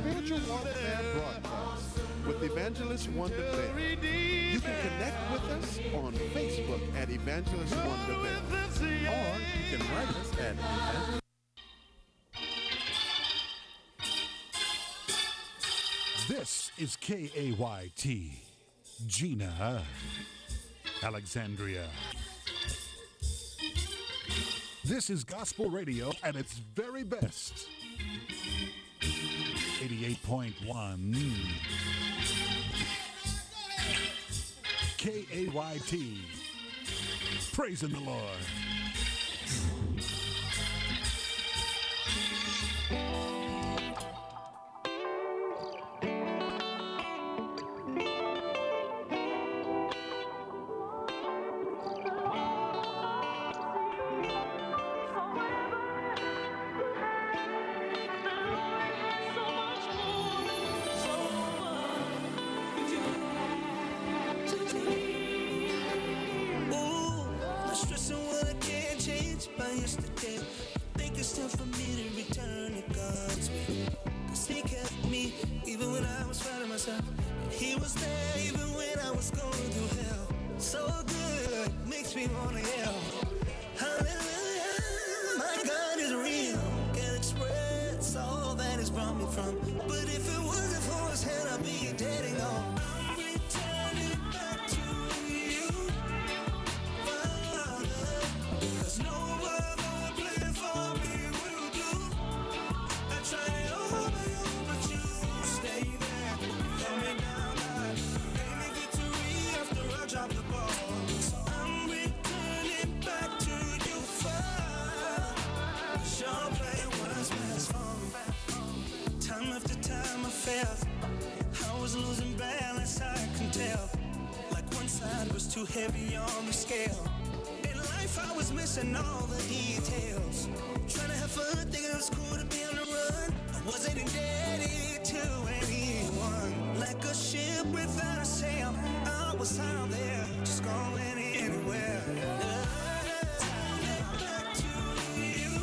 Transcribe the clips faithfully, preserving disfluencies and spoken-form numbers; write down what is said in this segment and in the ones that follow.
Spiritual Warfare Broadcast with Evangelist Wonder Bell. You can connect with us on Facebook at Evangelist Wonder Bell, or you can write us at Evangelist. This is K A Y T, Gina, Alexandria. This is gospel radio at its very best. eighty-eight point one K A Y T. Praising the Lord. He was there even when I was going through hell. So good, makes me wanna yell. Hallelujah, my God is real. Can't express all that He's brought me from. But if it wasn't for His hand, I'd be dead and gone. I'm returning back to You, Father, 'cause no other plan for me will do. I tried it all my own, but You stay there, coming down. Gave me victory after I dropped the ball. So I'm returning back to You, Father. Your plan was best for me. Time after time I failed. I was losing balance, I can tell. Like one side was too heavy on the scale. In life I was missing all the details. Trying to have fun, thinking it was cool to be on the run. I wasn't indebted to anyone. Like a ship without a sail, I was out there, just going anywhere. Back to You,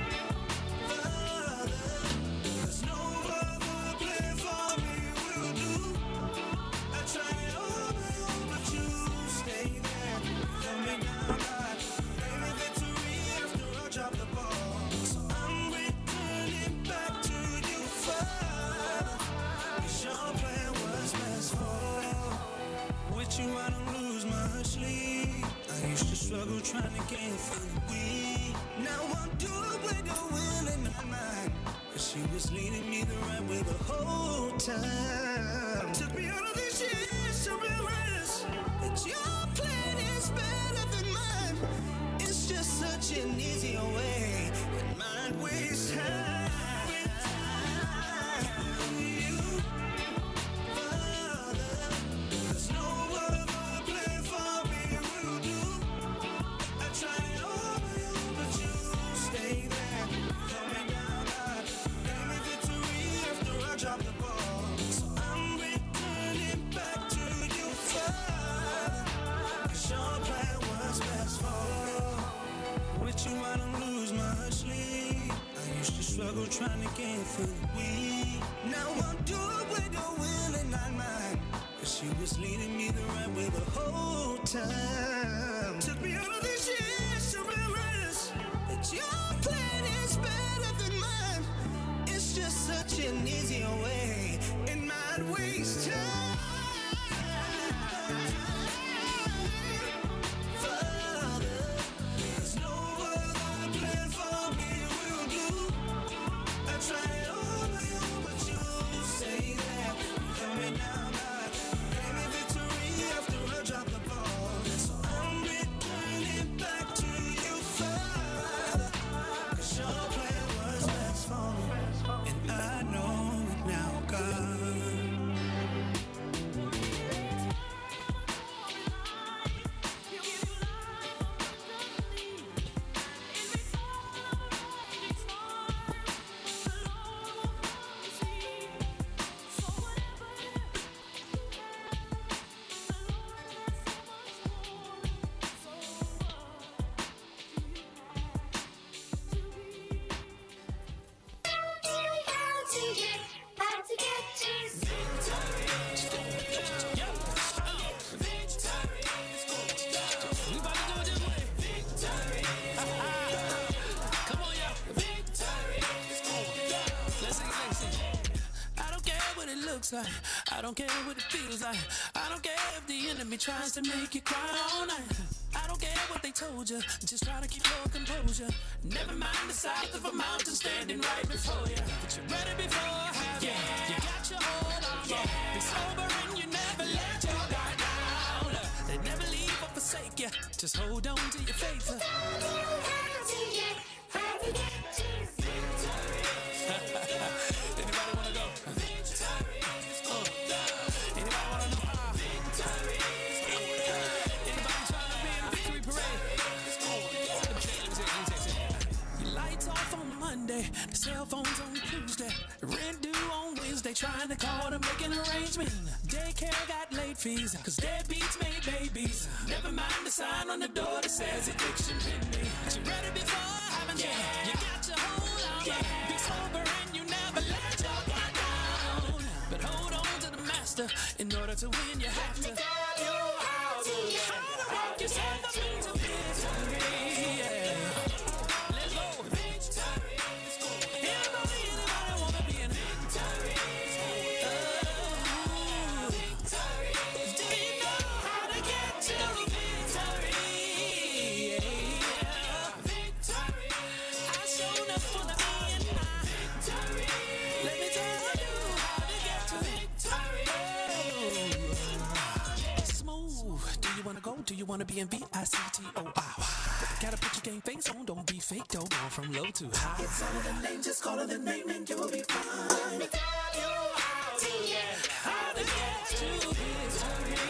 Father, 'cause no other plan for me will do. I tried it all my own, but You stay there, coming down hard. Gave me victory after I dropped the ball. So I'm returning back to You, Father, 'cause Your plan was best for me. With You I don't lose much sleep. I used to struggle trying to get through the week. Now I'm doing with Your will and not mine, 'cause She was leading me the right way the whole time. Took me all of these years to realize that Your plan is better than mine. It's just such an easier way, and mine waste time. You, Father, 'cause no other plan for me will do. I tried it all my own, but You stay there, coming down hard. Gave me victory after I dropped the ball. So I'm returning back to You, Father, 'cause Your plan was best for me. With You I don't lose much sleep. I used to struggle trying to get through the week. Now I'm doing with Your will and not mine, 'cause She was leading me the right way the whole time. Took me all of these years to realize that Your plan is better than mine. It's just such an easier way, and mine waste time. Father, 'cause no other plan for me will do. I tried it all my own, but You stay there, coming down hard. Gave me victory after I dropped the ball. So I'm returning back to You, Father, 'cause Your plan was best for me. And I know it what it looks like. I don't care what it feels like. I don't care if the enemy tries to make you cry all night. I don't care what they told you. Just try to keep your composure. Never mind the size of a mountain standing right before you. But you're ready before having. Yeah. You got your hold on. Yeah. Be sober and you never let your guard down. They never leave or forsake you. Just hold on to your faith. Anybody wanna go? Oh. Anybody wanna know how? Anybody trying to be in the victory parade? Let me tell you, let me tell you, let me tell you. Your lights off on Monday, the cell phones on Tuesday, rent due on Wednesday, trying to call to make an arrangement. Daycare got late fees, cause deadbeats made babies. Never mind the sign on the door that says eviction pending. But you ready before having, yeah. You got your hold on, yeah. Be sober and you never let your guard down. But hold on to the master, in order to win you have to. Tell you how to, yeah. How to walk yourself up into victory, yeah. Let's go. Victory. Anybody, anybody wanna be in victory? Oh, victory. Do you know how to get to victory? Yeah. Victory. I showed up for the me and I. Victory. Let me tell you how to get to victory. Oh. Smooth. Do you wanna go? Do you wanna be in V I C T O R? Gotta put your game face on, don't be fake, don't go from low to high. It's all the name, just call it the name and you'll be fine. Let me tell you how to, yeah, how to get to victory.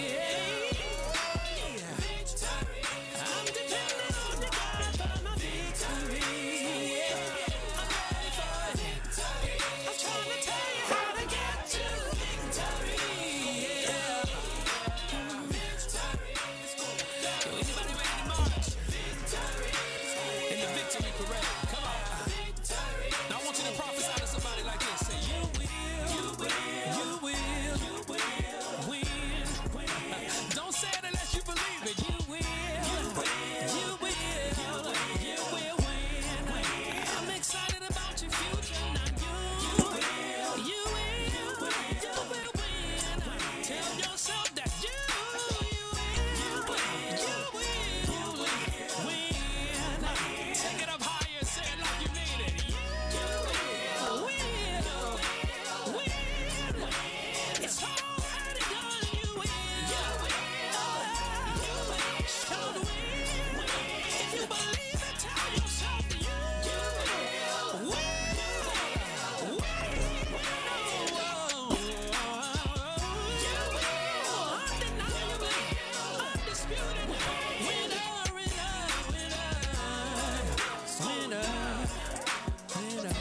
Yeah. Victory. I'm depending on the God for my victory. Yeah. I'm ready for it. Victory. I'm trying to tell you how to get to victory. Yeah. Victory. So anybody ready to march? In the victory parade, come on. Now I want you to prophesy to somebody like this. Say, you will, you will, you will, you will win. Don't say it unless you believe it. You will, you will, you will, you will win. I'm excited about your future. Now you, you will, you will, you will win. Tell yourself that you, you will, you will win. Take it up higher, say it like you mean it. You will win, win. It's already done. You will, you will show the win. If you believe it, tell yourself that you will win, undeniably, undisputed winner, winner, winner. Winner, winner.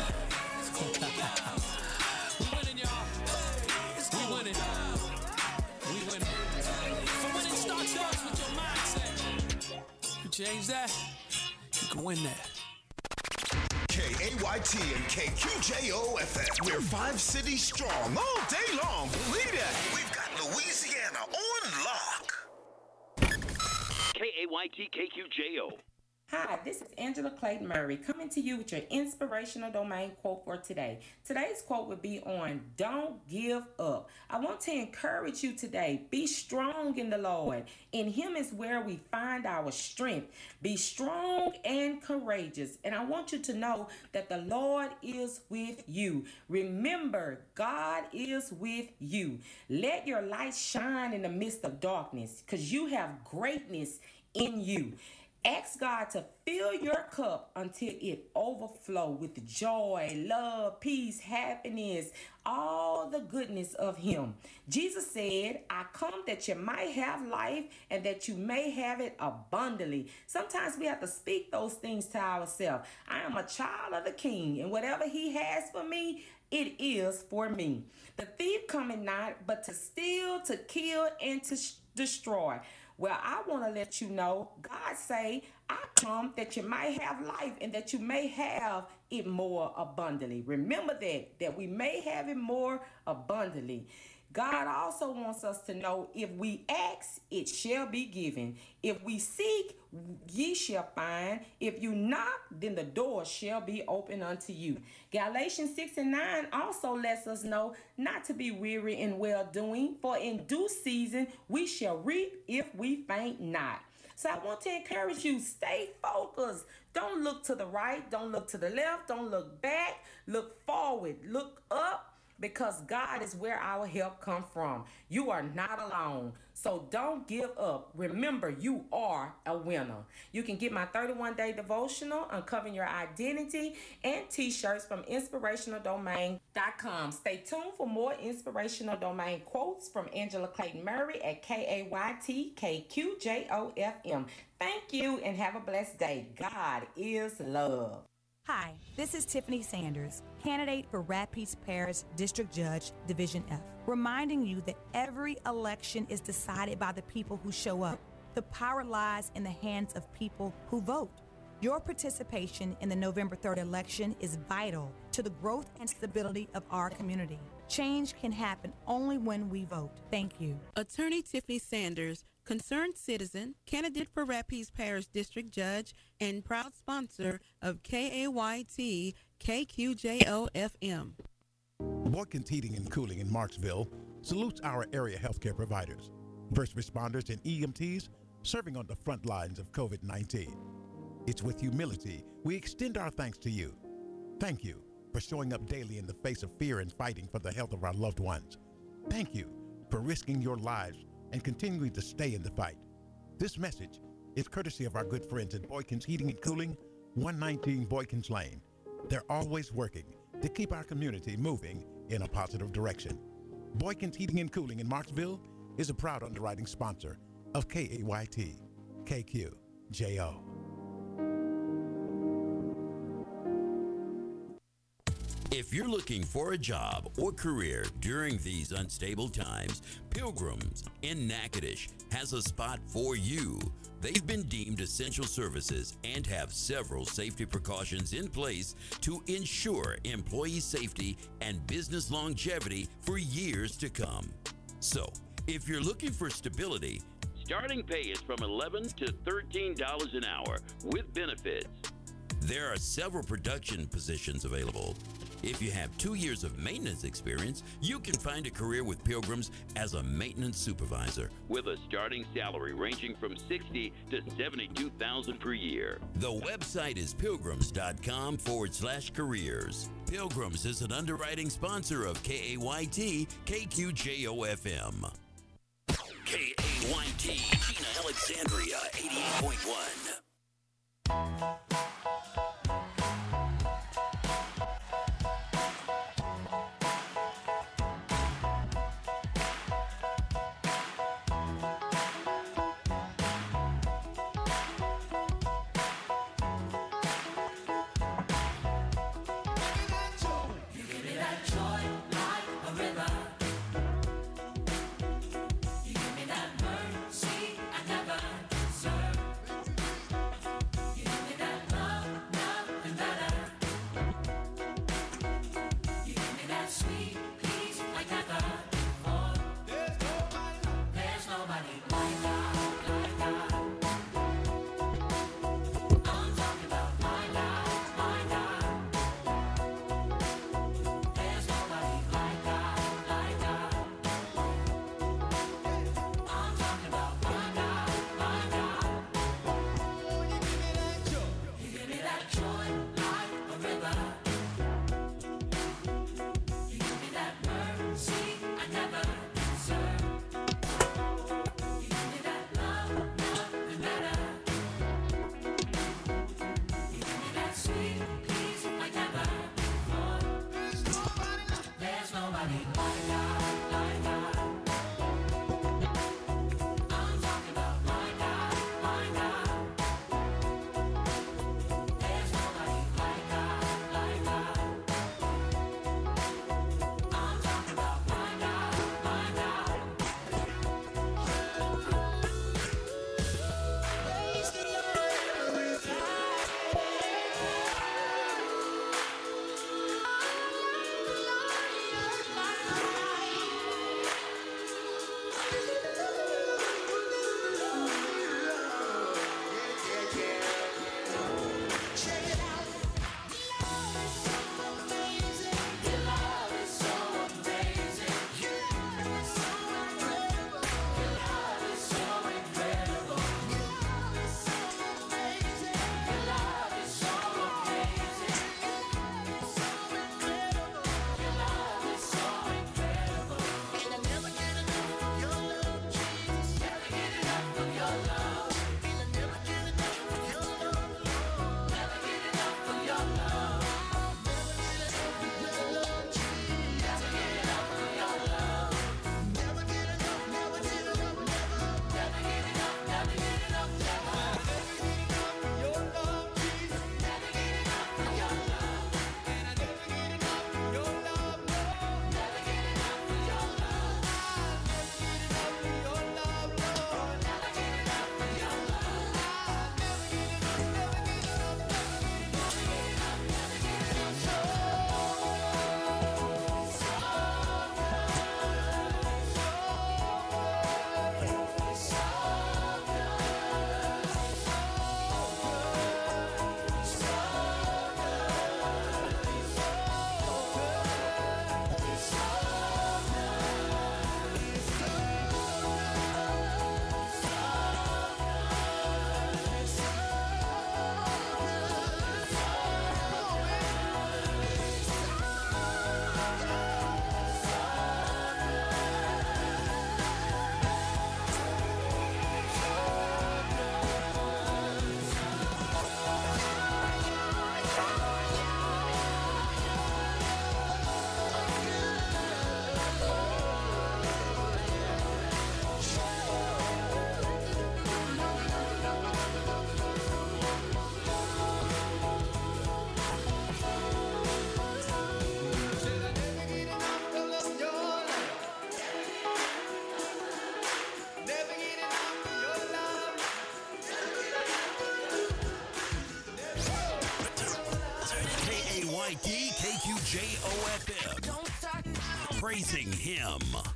We winning, y'all. We winning. We winning. For winning starts starts with your mindset. You change that, you can win that. K A Y T and K Q J O F M. We're five cities strong all day long. Believe that. We've got Louisiana on lock. K A Y T K Q J O. Hi, this is Angela Clayton Murray coming to you with your inspirational domain quote for today. Today's quote would be on Don't Give Up. I want to encourage you today. Be strong in the Lord. In Him is where we find our strength. Be strong and courageous. And I want you to know that the Lord is with you. Remember, God is with you. Let your light shine in the midst of darkness because you have greatness in you. Ask God to fill your cup until it overflows with joy, love, peace, happiness, all the goodness of Him. Jesus said, I come that you might have life and that you may have it abundantly. Sometimes we have to speak those things to ourselves. I am a child of the King, and whatever He has for me, it is for me. The thief cometh not, but to steal, to kill, and to sh- destroy. Well, I want to let you know, God say, I come that you might have life and that you may have it more abundantly. Remember that, that we may have it more abundantly. God also wants us to know if we ask, it shall be given. If we seek, ye shall find. If you knock, then the door shall be open unto you. Galatians six and nine also lets us know not to be weary in well doing, for in due season we shall reap if we faint not. So I want to encourage you, stay focused. Don't look to the right, don't look to the left, don't look back, look forward, look up, because God is where our help comes from. You are not alone. So don't give up. Remember, you are a winner. You can get my thirty-one day devotional, Uncovering Your Identity, and t-shirts from inspirational domain dot com. Stay tuned for more inspirational domain quotes from Angela Clayton Murray at K A Y T K Q J O F M. Thank you and have a blessed day. God is love. Hi, this is Tiffany Sanders, candidate for Rapides Parish District Judge, Division F, reminding you that every election is decided by the people who show up. The power lies in the hands of people who vote. Your participation in the November third election is vital to the growth and stability of our community. Change can happen only when we vote. Thank you. Attorney Tiffany Sanders, concerned citizen, candidate for Rapides Parish District Judge, and proud sponsor of K A Y T K Q J O F M. Boykins Heating and Cooling in Marksville salutes our area healthcare providers, first responders and E M Ts serving on the front lines of COVID nineteen. It's with humility we extend our thanks to you. Thank you for showing up daily in the face of fear and fighting for the health of our loved ones. Thank you for risking your lives and continuing to stay in the fight. This message is courtesy of our good friends at Boykins Heating and Cooling, one nineteen Boykins Lane. They're always working to keep our community moving in a positive direction. Boykins Heating and Cooling in Marksville is a proud underwriting sponsor of K A Y T K Q J O. If you're looking for a job or career during these unstable times, Pilgrims in Natchitoches has a spot for you. They've been deemed essential services and have several safety precautions in place to ensure employee safety and business longevity for years to come. So, if you're looking for stability, starting pay is from eleven to thirteen dollars an hour with benefits. There are several production positions available. If you have two years of maintenance experience, you can find a career with Pilgrims as a maintenance supervisor, with a starting salary ranging from sixty to seventy-two thousand per year. The website is pilgrims.com forward slash careers. Pilgrims is an underwriting sponsor of K A Y T K Q J O F M. K A Y T, Gina Alexandria, eighty-eight point one. J O F M. Praising him.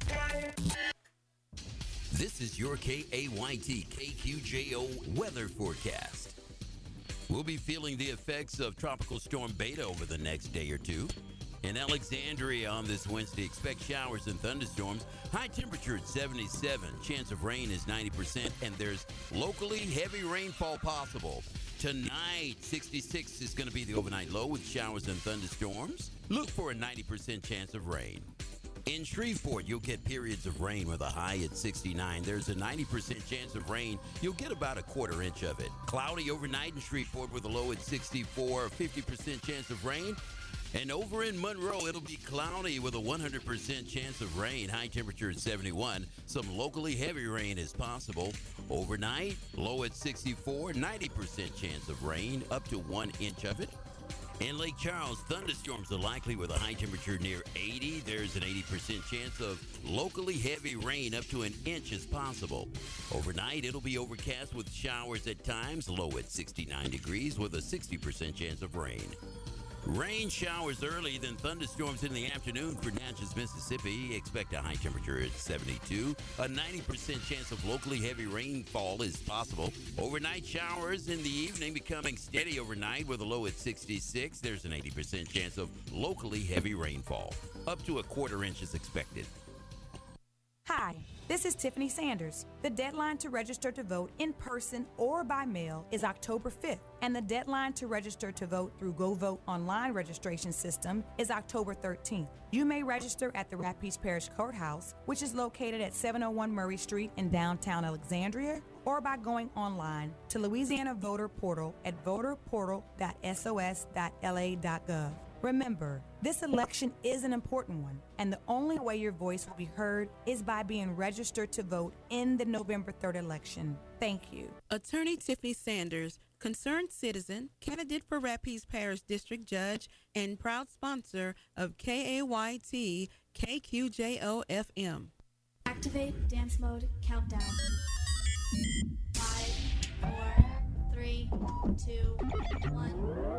This is your K A Y T K Q J O weather forecast. We'll be feeling the effects of Tropical Storm Beta over the next day or two. In Alexandria on this Wednesday, expect showers and thunderstorms. High temperature at seventy-seven. Chance of rain is ninety percent, and there's locally heavy rainfall possible. Tonight, sixty-six is going to be the overnight low with showers and thunderstorms. Look for a ninety percent chance of rain. In Shreveport, you'll get periods of rain with a high at sixty-nine. There's a ninety percent chance of rain. You'll get about a quarter inch of it. Cloudy overnight in Shreveport with a low at sixty-four, a fifty percent chance of rain. And over in Monroe, it'll be cloudy with a one hundred percent chance of rain. High temperature at seventy-one. Some locally heavy rain is possible. Overnight, low at sixty-four, ninety percent chance of rain, up to one inch of it. In Lake Charles, thunderstorms are likely with a high temperature near eighty. There's an eighty percent chance of locally heavy rain, up to an inch is possible. Overnight, it'll be overcast with showers at times, low at sixty-nine degrees with a sixty percent chance of rain. Rain showers early, then thunderstorms in the afternoon for Natchez, Mississippi. Expect a high temperature at seventy-two. A ninety percent chance of locally heavy rainfall is possible. Overnight showers in the evening becoming steady overnight with a low at sixty-six. There's an eighty percent chance of locally heavy rainfall. Up to a quarter inch is expected. Hi, this is Tiffany Sanders. The deadline to register to vote in person or by mail is October fifth, and the deadline to register to vote through GoVote online registration system is October thirteenth. You may register at the Rapides Parish Courthouse, which is located at seven oh one Murray Street in downtown Alexandria, or by going online to Louisiana Voter Portal at voter portal dot s o s dot l a dot gov. Remember, this election is an important one, and the only way your voice will be heard is by being registered to vote in the November third election. Thank you. Attorney Tiffany Sanders, concerned citizen, candidate for Rapides Parish District Judge, and proud sponsor of K A Y T K Q J O F M. Activate dance mode countdown. Five, four, three, two, one.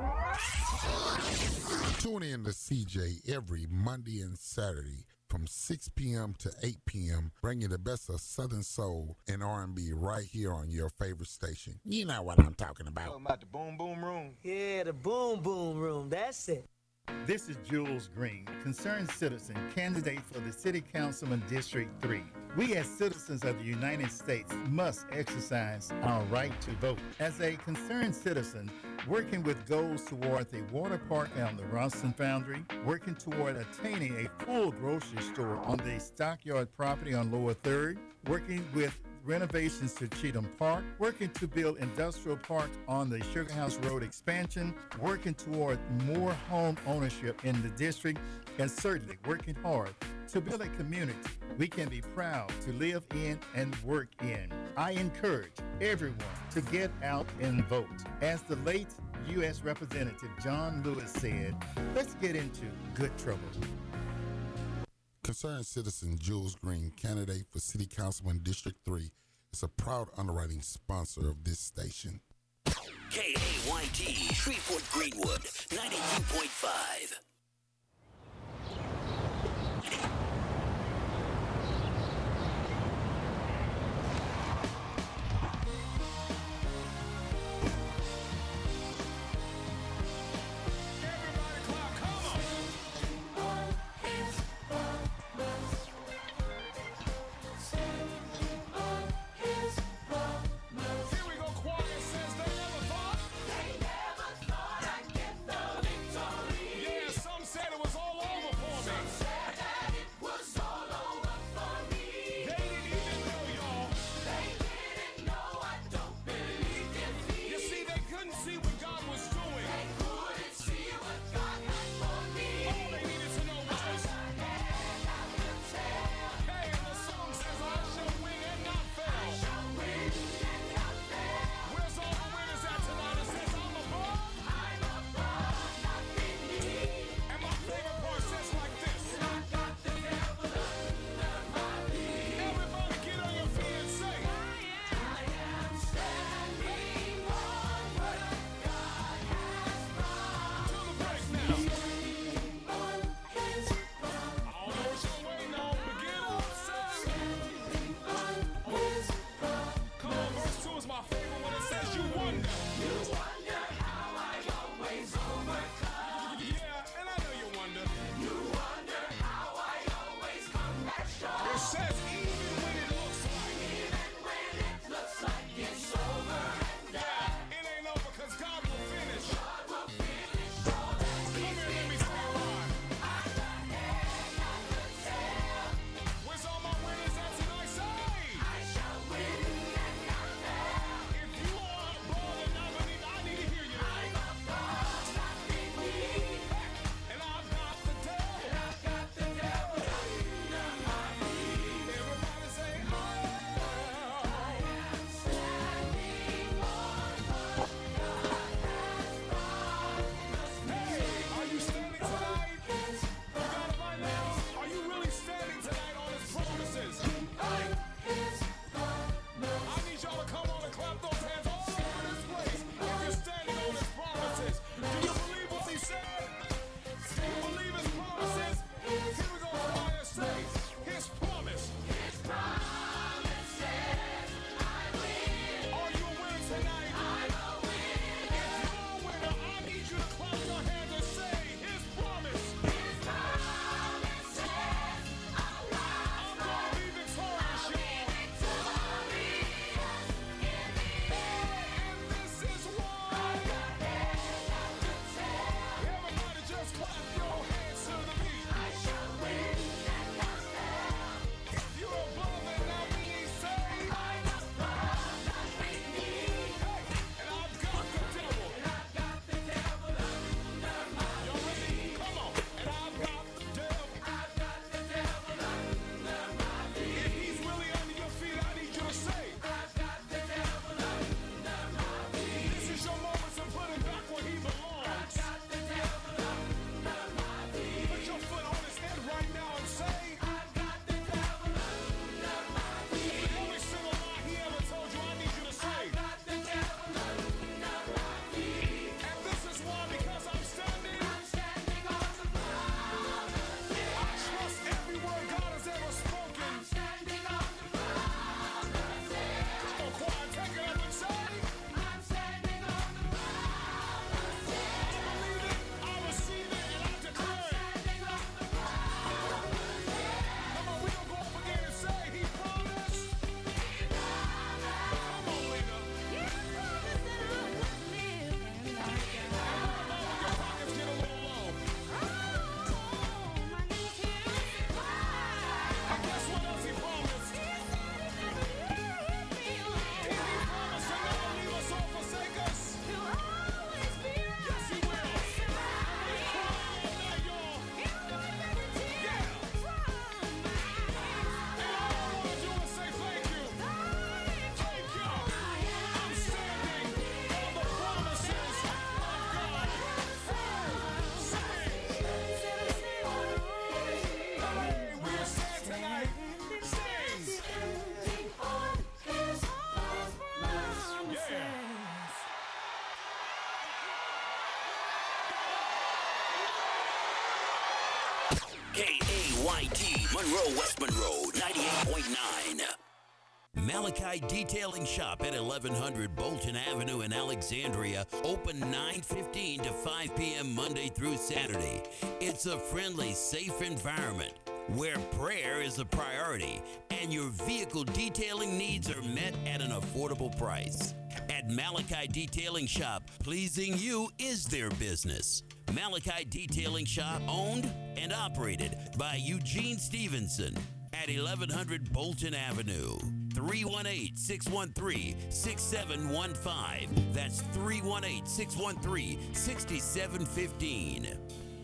Tune in to C J every Monday and Saturday from six p.m. to eight p.m., bringing the best of Southern Soul and R and B right here on your favorite station. You know what I'm talking about. Talking about the Boom Boom Room. Yeah, the Boom Boom Room. That's it. This is Jules Green, concerned citizen, candidate for the City Councilman District three. We as citizens of the United States must exercise our right to vote. As a concerned citizen, working with goals toward a water park on the Ralston Foundry, working toward attaining a full grocery store on the Stockyard property on Lower third, working with renovations to Cheatham Park, working to build industrial parks on the Sugar House Road expansion, working toward more home ownership in the district, and certainly working hard to build a community we can be proud to live in and work in. I encourage everyone to get out and vote. As the late U S Representative John Lewis said, let's get into good trouble. Concerned citizen Jules Green, candidate for City Councilman District three, is a proud underwriting sponsor of this station. K A Y T, Shreveport Greenwood, ninety-two point five. Yes, Monroe, West Monroe, ninety-eight point nine. Malachi Detailing Shop at eleven hundred Bolton Avenue in Alexandria, open nine fifteen to five p.m. Monday through Saturday. It's a friendly, safe environment where prayer is a priority and your vehicle detailing needs are met at an affordable price. At Malachi Detailing Shop, pleasing you is their business. Malachi Detailing Shop, owned and operated by Eugene Stevenson at eleven hundred Bolton Avenue. three one eight, six one three, six seven one five. That's three one eight, six one three, six seven one five.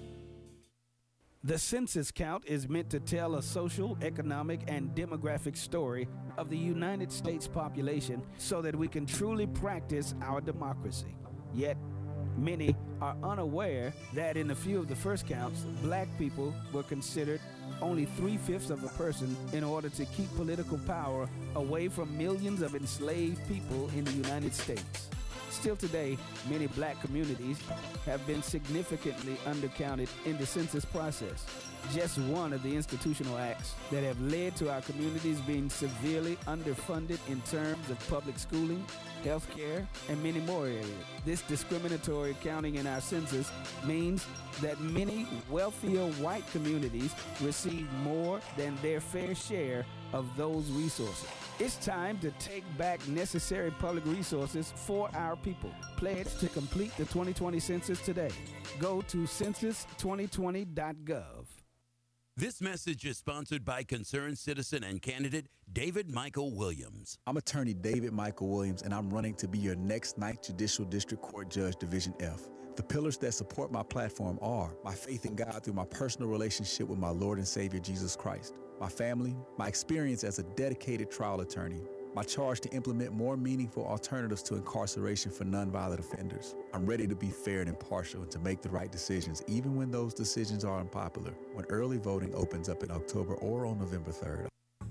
The census count is meant to tell a social, economic, and demographic story of the United States population so that we can truly practice our democracy. Yet, many are unaware that in a few of the first counts, black people were considered only three-fifths of a person in order to keep political power away from millions of enslaved people in the United States. Still today, many black communities have been significantly undercounted in the census process. Just one of the institutional acts that have led to our communities being severely underfunded in terms of public schooling, health care, and many more areas. This discriminatory counting in our census means that many wealthier white communities receive more than their fair share of those resources. It's time to take back necessary public resources for our people. Pledge to complete the twenty twenty census today. Go to census twenty twenty dot gov. This message is sponsored by concerned citizen and candidate David Michael Williams. I'm attorney David Michael Williams, and I'm running to be your next ninth Judicial District Court Judge, Division F. The pillars that support my platform are my faith in God through my personal relationship with my Lord and Savior Jesus Christ, my family, my experience as a dedicated trial attorney, my charge to implement more meaningful alternatives to incarceration for nonviolent offenders. I'm ready to be fair and impartial and to make the right decisions, even when those decisions are unpopular, when early voting opens up in October or on November third.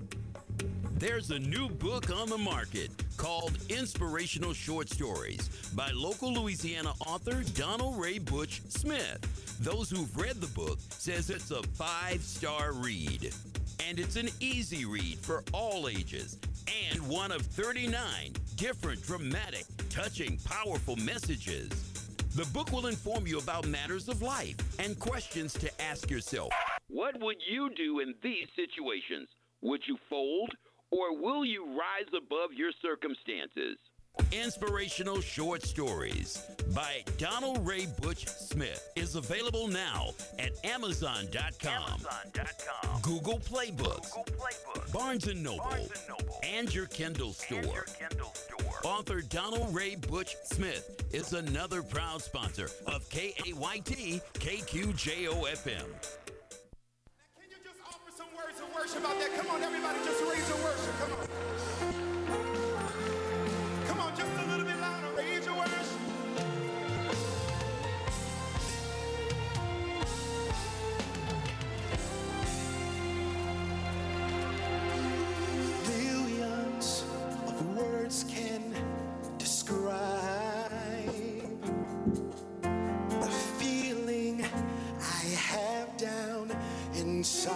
There's a new book on the market called Inspirational Short Stories by local Louisiana author Donald Ray Butch Smith. Those who've read the book says it's a five-star read. And it's an easy read for all ages and one of thirty-nine different dramatic, touching, powerful messages. The book will inform you about matters of life and questions to ask yourself. What would you do in these situations? Would you fold, or will you rise above your circumstances? Inspirational Short Stories by Donald Ray Butch Smith is available now at Amazon dot com, Amazon dot com. Google Play Books, Google Play Books, Barnes and Noble, Barnes and, Noble. and your Kindle store. And your Kindle store. Author Donald Ray Butch Smith is another proud sponsor of K A Y T K Q J O F M. Can you just offer some words of worship out there? Come on, everybody, just raise your worship. Come on. Come on, just a little bit louder. Raise your worship. Millions of words can describe the feeling I have down inside.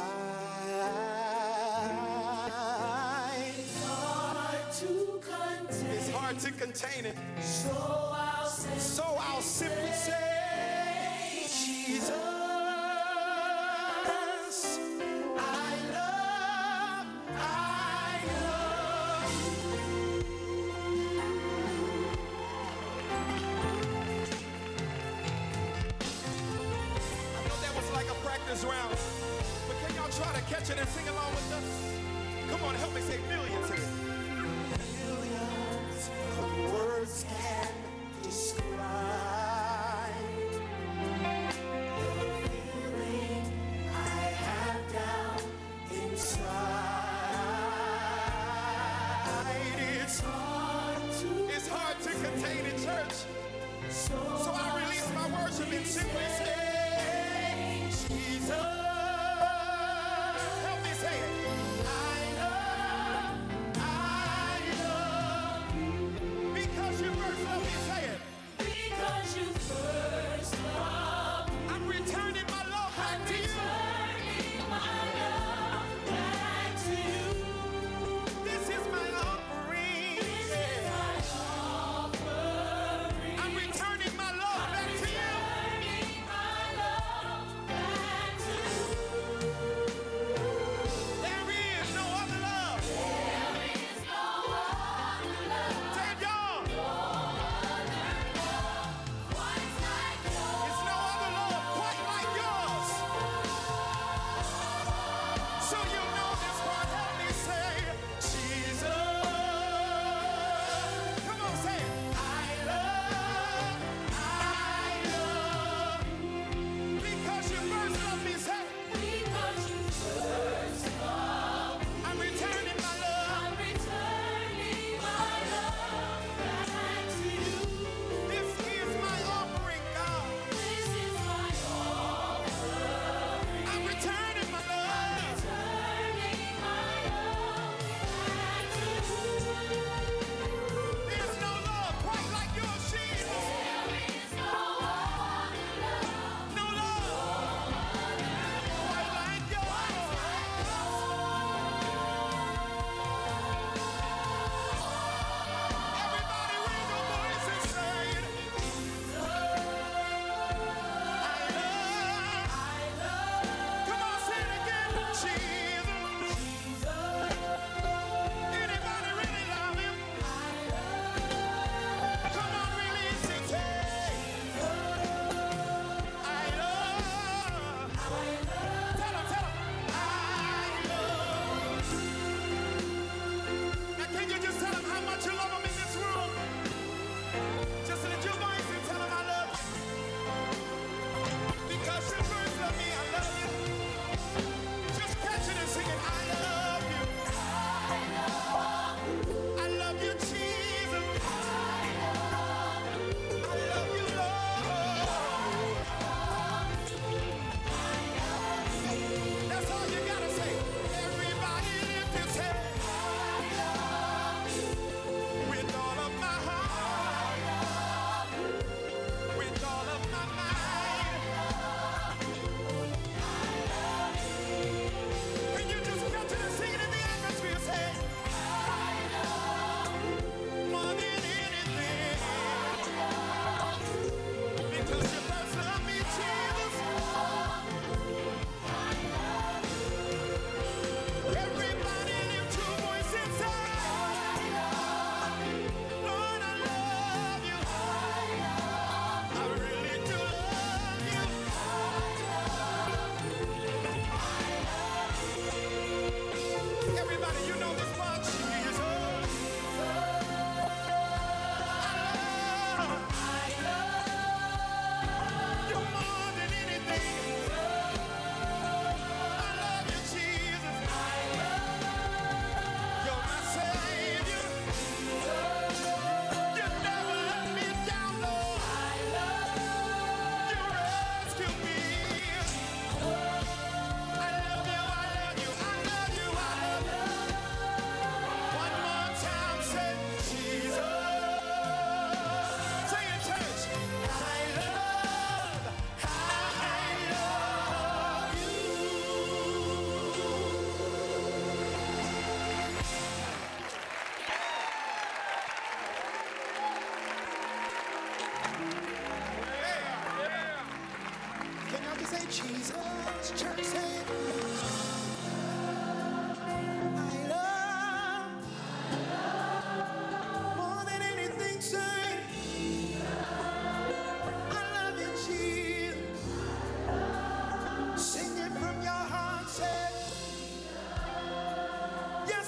It's hard to contain it. So I'll, say, so I'll simply say, Jesus, I love, I love you. I know that was like a practice round, but can y'all try to catch it and sing along with us? Come on, help me say millions here. Millions of words can describe the feeling I have down inside. It's hard to, it's hard to contain it, church. So, so I release my worship and simply say, Jesus, help me say it. I love, I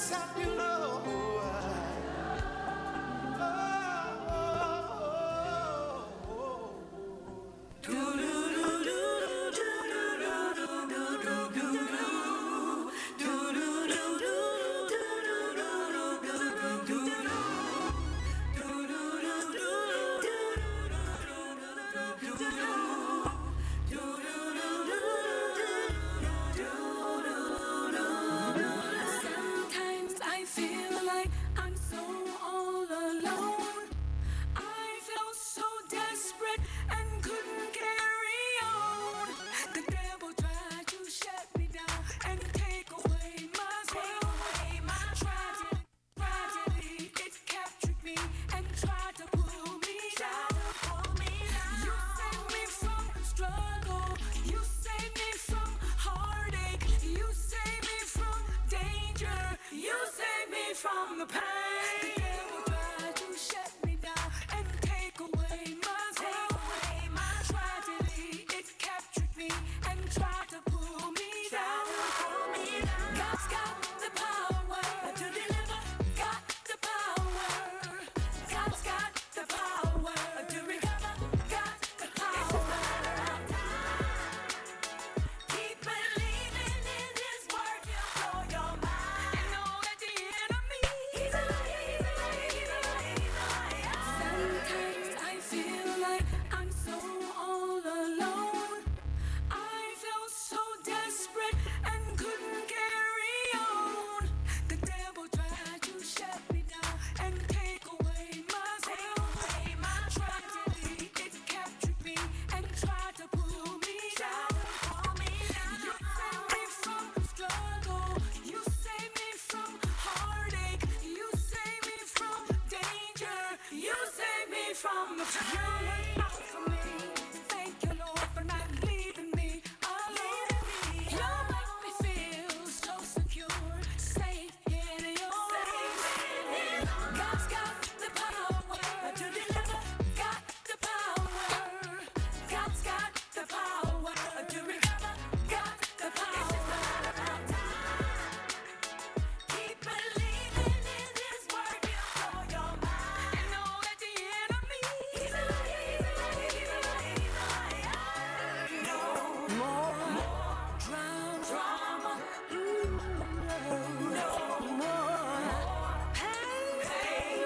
stop you, no. Sometimes I feel like I'm so all alone. I felt so desperate and couldn't carry on. The devil tried to shut me down and take away my soul. Tragedy, tragedy, it captured me and tried to pull me down. You saved me from struggle. You saved me from heartache. You saved me from danger. You saved me from the pain. The devil tried to shut me down and take away my soul. Tragedy, it captured me and tried to pull me down. God's got the power to deliver. Got the power. God's got the power to recover. Got the power. Keep believing in His word. He'll blow your mind. And know that the enemy, he's a liar, he's a liar, he's a liar, he's a liar. Sometimes I feel like I'm so all alone. I felt so desperate and couldn't carry on. The devil tried to shut me down and take away my soul. Tragedy, it captured me and tried to pull me down. You saved me from struggle. You saved me from heartache. You saved me from danger. You saved me from the pain. Out for me. Thank you, Lord, for not leaving me alone. You make me feel so secure, safe in your arms. God's got the power to deliver. Got the power. God's got the power to recover. Got the power. Keep believing in His word. He'll blow your mind. And know that the enemy, he's a liar, he's a liar, he's a liar, he's a liar. No more drama, drama. No more pain.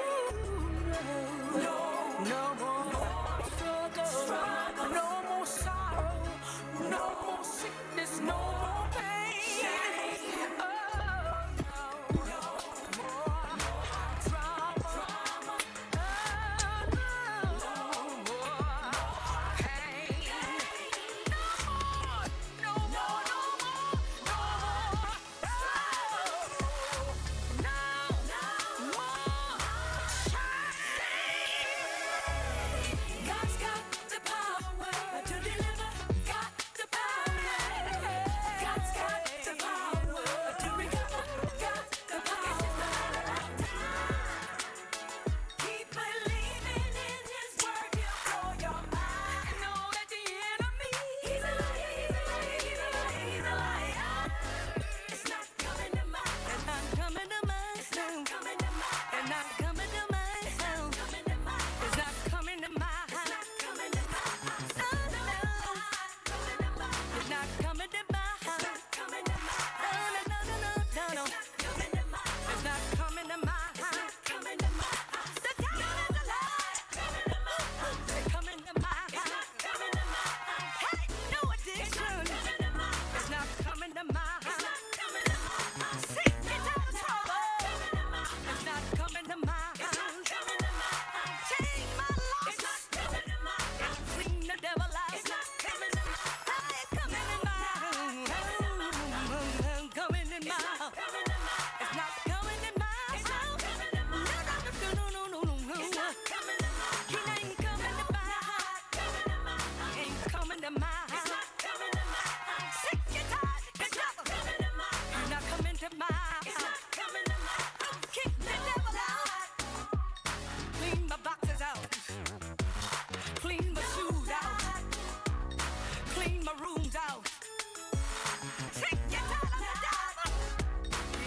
No, no more struggle. No more sorrow. No more sickness. No more pain. Oh, no, no more drama. Oh, no more pain. No more, no more, no more, no more sorrow. No, no more shame. God's got the power to deliver. Got the power. God's got the power to recover. Got the power. Keep believing in His word. He'll blow your mind. Know that the enemy, he's a liar, he's a liar, he's a liar, he's a liar. It's not coming to mind. It's not coming to mind. It's not coming to mind. It's not coming to mind. It's not coming to mind. It's not coming to mind. It's not coming to mind. No, no, it's not coming to mind. It's not coming to mind. No, no, no, no, no, no. It's not coming to mind. It's not coming to mind. The devil is a lie. It's coming to mind. It's not coming to mind. Hey, no addiction. It's not coming to mind. It's not coming to mind. Sickness and trouble. It's not coming to mind. It's not coming to mind. Change my loss. It's not coming to mind. Clean the devil out. It's not coming to mind. Hey, coming to mind. Coming to mind. It's not coming to mind. It's not coming to mind. No, no, no, no, no, no, no. It's not coming to mind. He ain't coming to mind. He ain't coming to mind. It's not coming to mind. Sick and tired, the devil. He's not coming to mind. It's not coming to mind. Kick the devil out. Clean my boxes out. Clean my shoes out. Clean my rooms out. Sick and tired of the devil.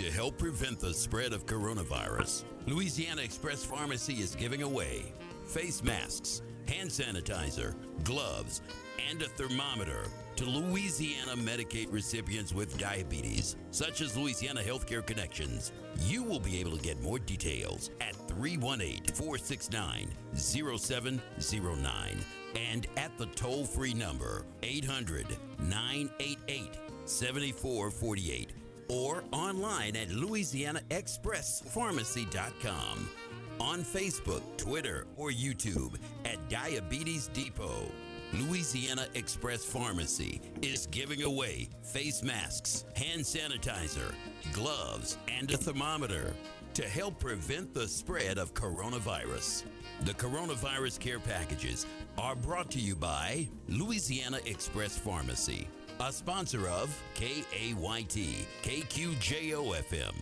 To help prevent the spread of coronavirus, Louisiana Express Pharmacy is giving away face masks, hand sanitizer, gloves, and a thermometer to Louisiana Medicaid recipients with diabetes, such as Louisiana Healthcare Connections. You will be able to get more details at three one eight, four six nine, zero seven zero nine and at the toll-free number eight hundred, nine eight eight, seven four four eight or online at louisiana express pharmacy dot com, on Facebook, Twitter, or YouTube at Diabetes Depot. Louisiana Express Pharmacy is giving away face masks, hand sanitizer, gloves, and a thermometer to help prevent the spread of coronavirus. The coronavirus care packages are brought to you by Louisiana Express Pharmacy, a sponsor of K A Y T, K Q J O F M.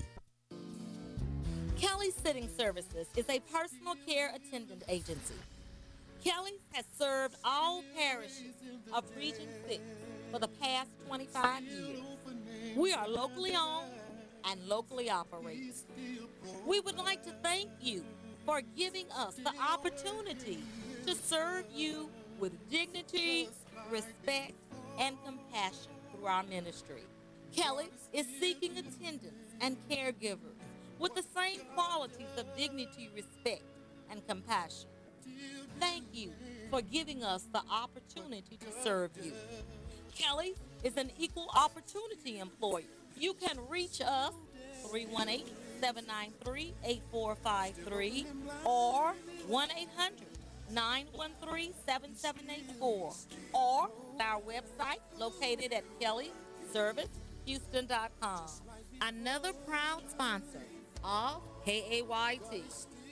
Kelly Sitting Services is a personal care attendant agency. Kelly's has served all parishes of Region six for the past twenty-five years. We are locally owned and locally operated. We would like to thank you for giving us the opportunity to serve you with dignity, respect, and compassion through our ministry. Kelly is seeking attendants and caregivers with the same qualities of dignity, respect, and compassion. Thank you for giving us the opportunity to serve you. Kelly is an equal opportunity employer. You can reach us three one eight, seven nine three, eight four five three or one eight hundred, nine one three, seven seven eight four or our website located at kelly service houston dot com. Another proud sponsor of K A Y T.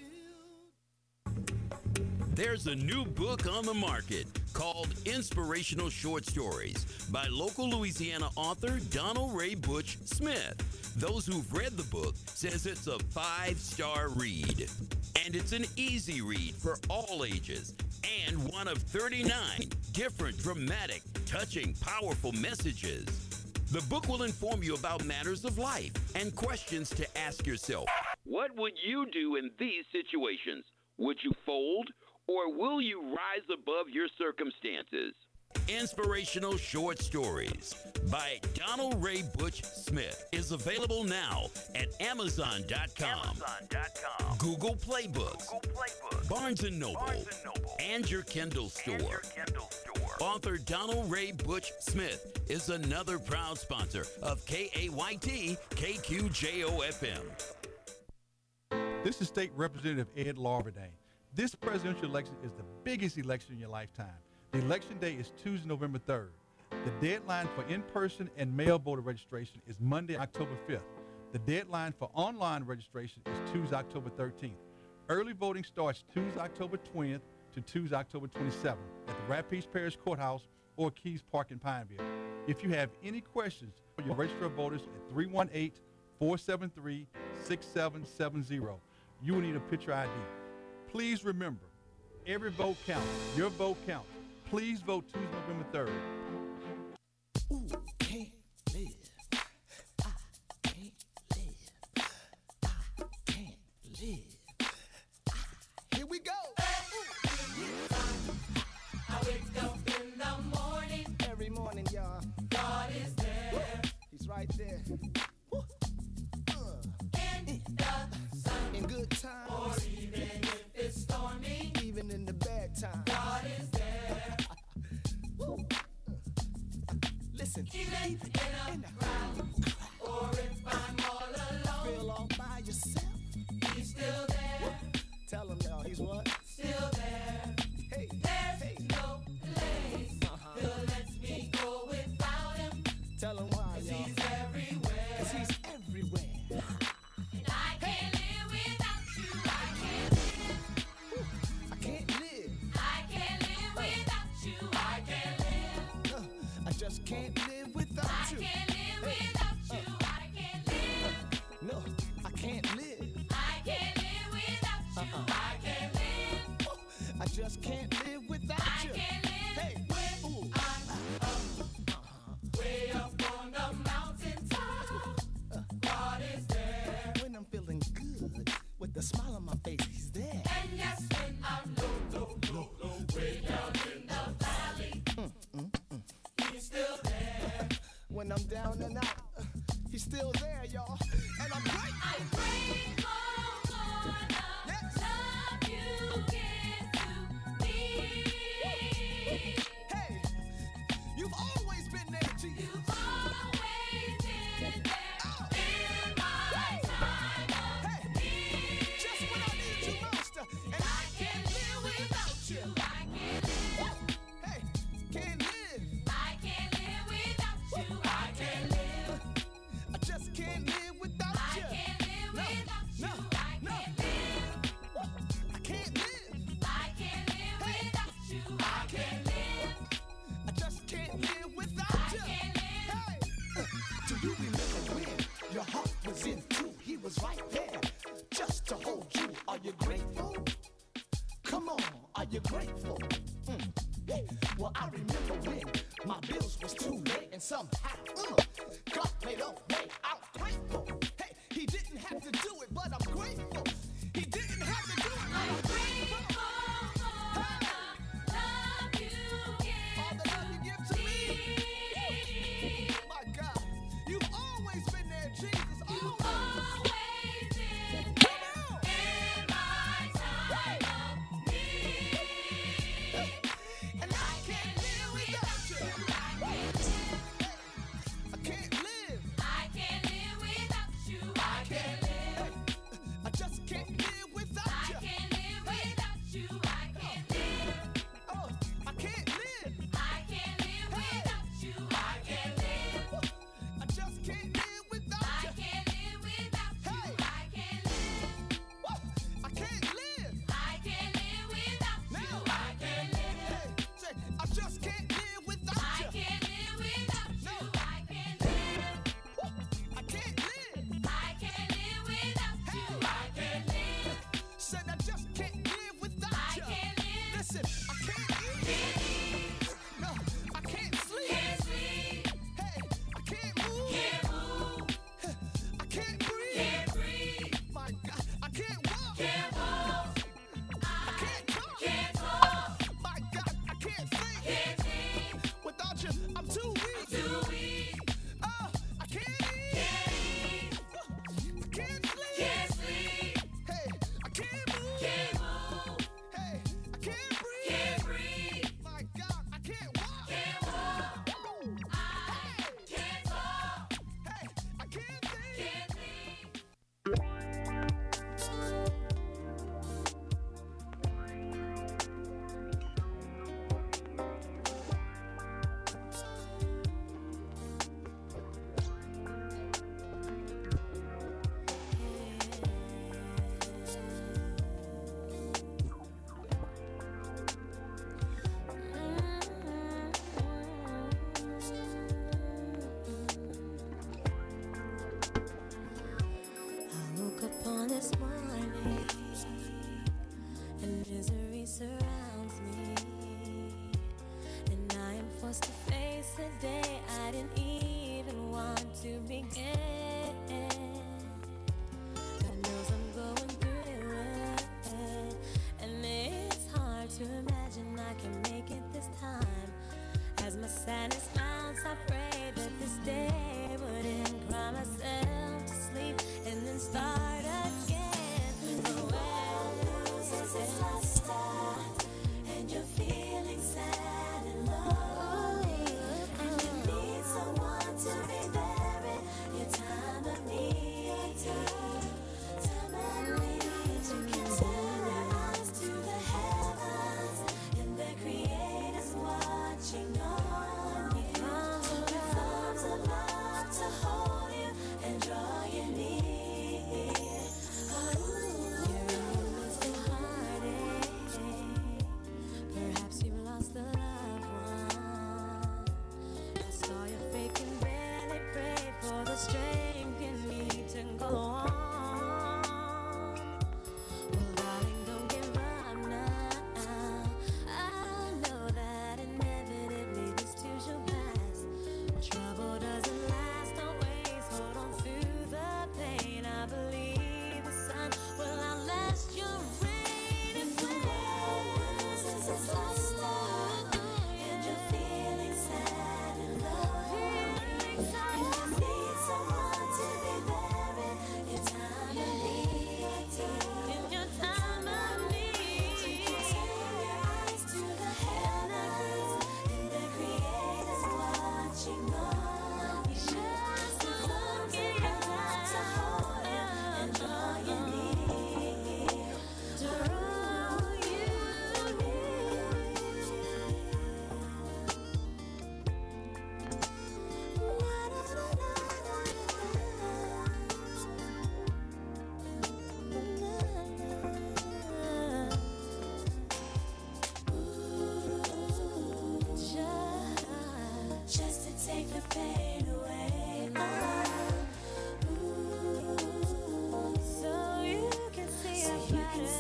There's a new book on the market called Inspirational Short Stories by local Louisiana author Donald Ray Butch Smith. Those who've read the book says it's a five-star read. And it's an easy read for all ages and one of thirty-nine different dramatic, touching, powerful messages. The book will inform you about matters of life and questions to ask yourself. What would you do in these situations? Would you fold, or will you rise above your circumstances? Inspirational Short Stories by Donald Ray Butch Smith is available now at amazon dot com, amazon dot com, Google Play Books, Google Play Books, Barnes and Noble, Barnes and, Noble, and your Kindle store. And your Kindle store. Author Donald Ray Butch Smith is another proud sponsor of K A Y T K Q J O F M. This is State Representative Ed Larverdane. This presidential election is the biggest election in your lifetime. The election day is Tuesday, November third. The deadline for in-person and mail voter registration is Monday, October fifth. The deadline for online registration is Tuesday, October thirteenth. Early voting starts Tuesday, October twentieth to Tuesday, October twenty-seventh at the Rapides Parish Courthouse or Keys Park in Pineville. If you have any questions, you register voters at three one eight, four seven three, six seven seven zero. You will need a picture I D. Please remember, every vote counts. Your vote counts. Please vote Tuesday, November third. Ooh, can't live. I can't live. I can't live. Here we go. I wake up in the morning. Every morning, y'all. God is there. He's right there. Woo. Uh. In the sun. In good times. Or even if it's stormy. Even in the bad times. God is there. Woo. Listen. Even in a, in a crowd. Or if I'm all alone. Feel all by yourself. He's still there. Tell him now, he's what? Still there. Hey. There's hey. no place Uh-huh. that lets me go without him. Tell him why, 'Cause y'all. he's everywhere. 'Cause he's everywhere. And I can't live without you. I can't live. I can't live. I can't live without you. I can't live. Uh, I just can't live without I you. can't live without you. I can't live. No, I can't live. I can't live without you. Uh-uh. I can't live. I just can't live without I you. can't live Hey. when Ooh. I'm up, way up on the mountaintop. God is there. smile on my face, he's there. And yes, when I'm low, low, low, low, way down in the valley, Mm, mm, mm. he's still there. When I'm down and out, uh, he's still there, y'all. And I'm grateful. I'm grateful for the love you give to me. Hey, you've always been there, Jesus. You've always been there in my time of need. Just when I need you most, uh, and I can't live without you. I can't live. hey, can't live. I can't live without you. I can't live. I just can't live without I you. can't live No, without you. no, I no. can't live. I can't live. I can't live without you. I can't live. I just can't live without I you. can't live. Hey, do you remember when your heart was in two? He was right there, just to hold you. Are you grateful? Come on, are you grateful? Mm. Yeah. Well, I remember when my bills was too late, and somehow uh, God made a way. I'm grateful. Hey, He didn't have to do it, but I'm grateful. He didn't have to do it, but I'm grateful. Love you give All the love you give to me. My God, you've always been there, Jesus. You've Always. always been Come on. in my time of need. And I can't live without you. I can't live. I can't live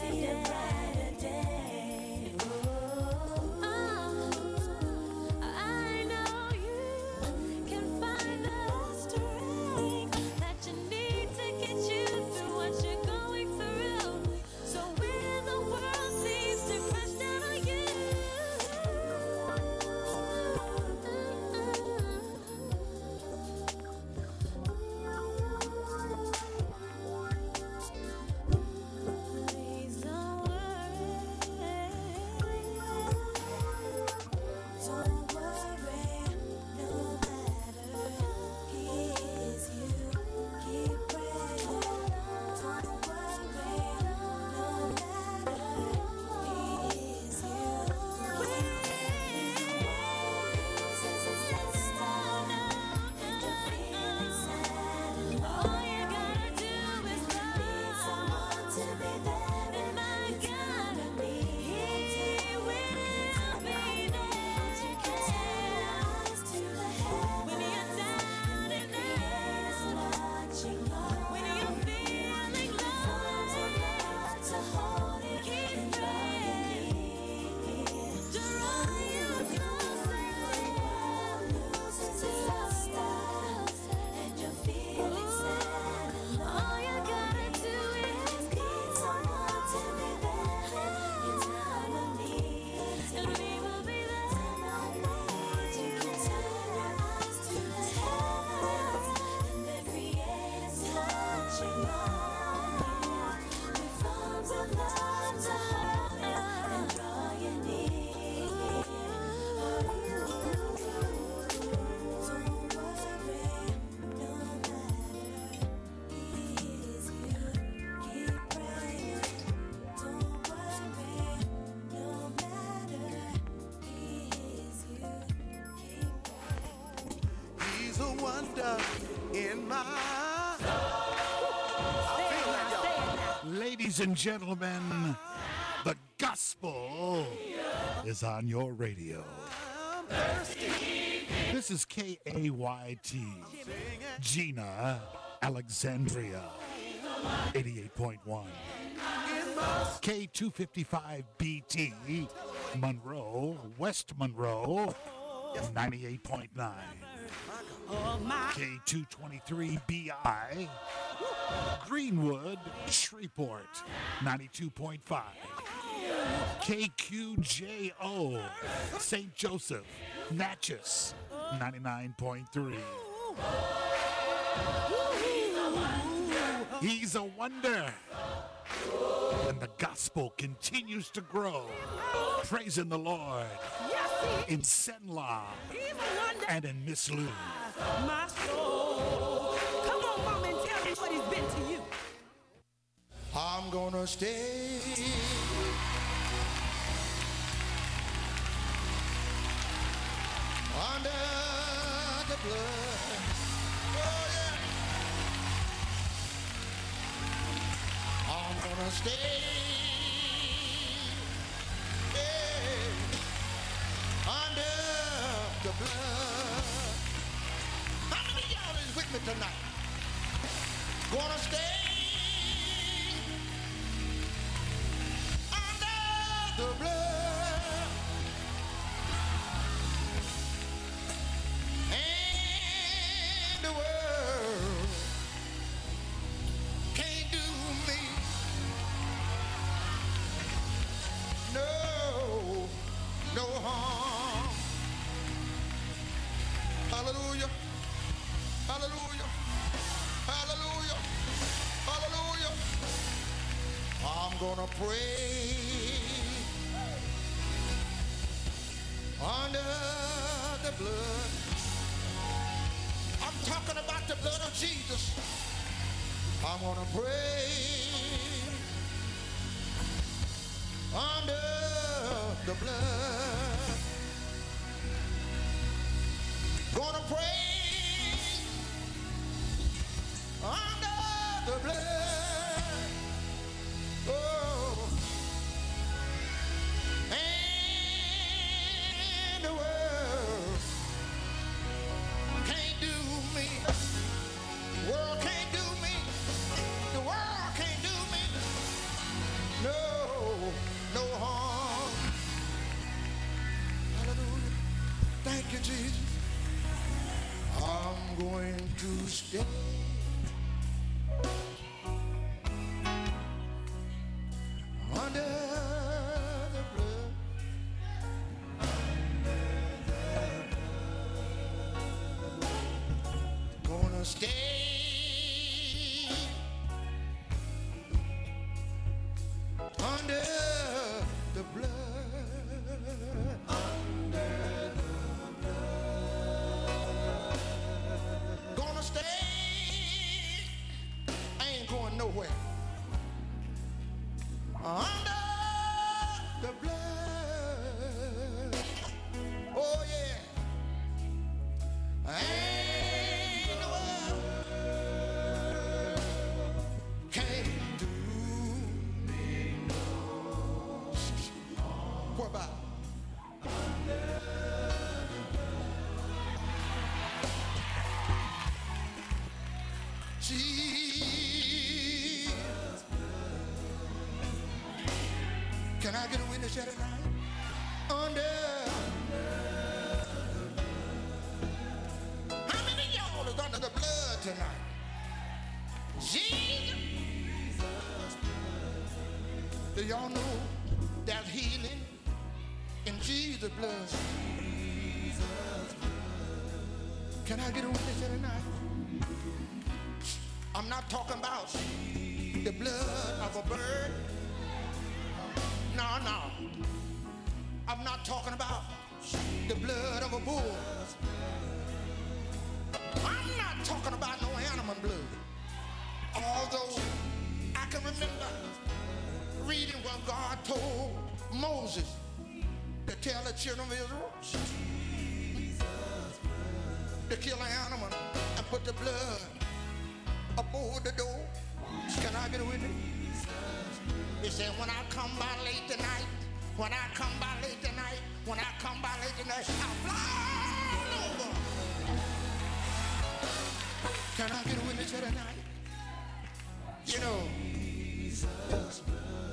I know you can find the strength that you need to get you through what you're going through. So when the world seems to crash down on you, please don't worry. Don't worry, no matter. He is you. Keep praying. Don't worry, no matter. He is you. All you gotta do is need someone to be there. And my God, He will be there. You can turn your eyes to the heavens when you're down and out. When you're feeling low, to hold it, keep praying. Draw you closer. Loses its stars, and you're feeling sad. All you gotta do is need someone to be there in time of need, and we will be there. You can turn your eyes to the heavens, and the Creator's watching on. With arms of love to hold and draw you near. Don't worry, no matter. He is you. Keep praying. Don't worry, no matter. He is you. Keep praying. He's a wonder in my Ladies and gentlemen, the gospel is on your radio. This is K A Y T, Gina, Alexandria, eighty-eight point one. K two fifty-five B T, Monroe, West Monroe, ninety-eight point nine. K two twenty-three B I, Greenwood, Shreveport, ninety-two point five. K Q J O, Saint Joseph, Natchez, ninety-nine point three. He's a wonder. And the gospel continues to grow. Praising the Lord in Senla and in Miss Lou. My soul. Come on, Mom, and tell me what he's been to you. I'm gonna stay under the blood. Oh yeah. I'm gonna stay yeah, under the blood. How many of y'all is with me tonight? Gonna stay under the blood. And the world can't do me no, no harm. Hallelujah, hallelujah, hallelujah, hallelujah. I'm gonna pray under the blood. I'm talking about the blood of Jesus. I'm gonna pray under the blood. Gonna pray under the blood. Oh, and the world can't do me. World can't do me. The world can't do me. No. no harm. Hallelujah. Thank you, Jesus. I'm going to stay under the blood. Gonna stay under the blood. Under the blood. Gonna stay. I ain't going nowhere. Under the blood. Oh yeah. I ain't no can't do me no. What about? Jesus. Can I get a witness here tonight? Under. How many of y'all is under the blood tonight? Jesus. Do y'all know there's healing in Jesus' blood? Can I get a witness here tonight? I'm not talking about the blood of a bird. No, no. I'm not talking about the blood of a bull. I'm not talking about no animal blood. Although I can remember reading what God told Moses to tell the children of Israel to kill an animal and put the blood aboard the door. Can I get a witness? He said, when I come by late tonight, when I come by late tonight, when I come by late tonight, I'll fly all over. Can I get a witness here tonight? You know,